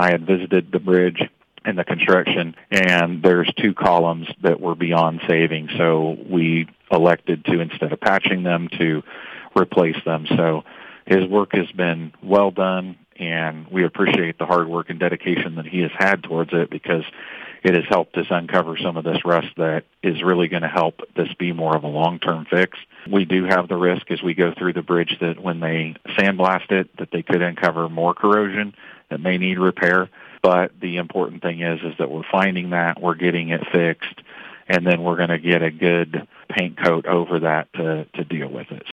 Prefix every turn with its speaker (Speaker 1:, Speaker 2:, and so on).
Speaker 1: I had visited the bridge and the construction, and there's 2 columns that were beyond saving. So we elected to, instead of patching them, to replace them. So his work has been well done, and we appreciate the hard work and dedication that he has had towards it, because it has helped us uncover some of this rust that is really going to help this be more of a long-term fix. We do have the risk as we go through the bridge that when they sandblast it, that they could uncover more corrosion that may need repair. But the important thing is that we're finding that, we're getting it fixed, and then we're going to get a good paint coat over that to deal with it.